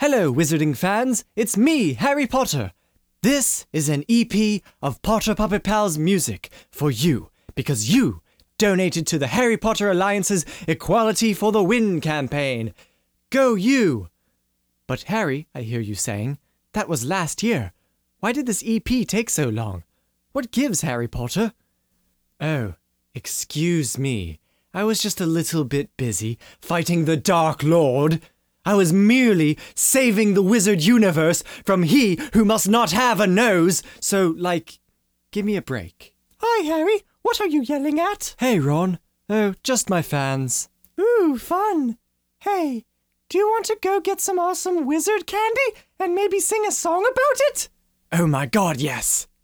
Hello, Wizarding fans. It's me, Harry Potter. This is an EP of Potter Puppet Pals music for you, because you donated to the Harry Potter Alliance's Equality for the Win campaign. Go you! But Harry, I hear you saying, that was last year. Why did this EP take so long? What gives, Harry Potter? Oh, excuse me. I was just a little bit busy fighting the Dark Lord. I was merely saving the wizard universe from he who must not have a nose. So, give me a break. Hi, Harry. What are you yelling at? Hey, Ron. Oh, just my fans. Ooh, fun. Hey, do you want to go get some awesome wizard candy and maybe sing a song about it? Oh my god, yes.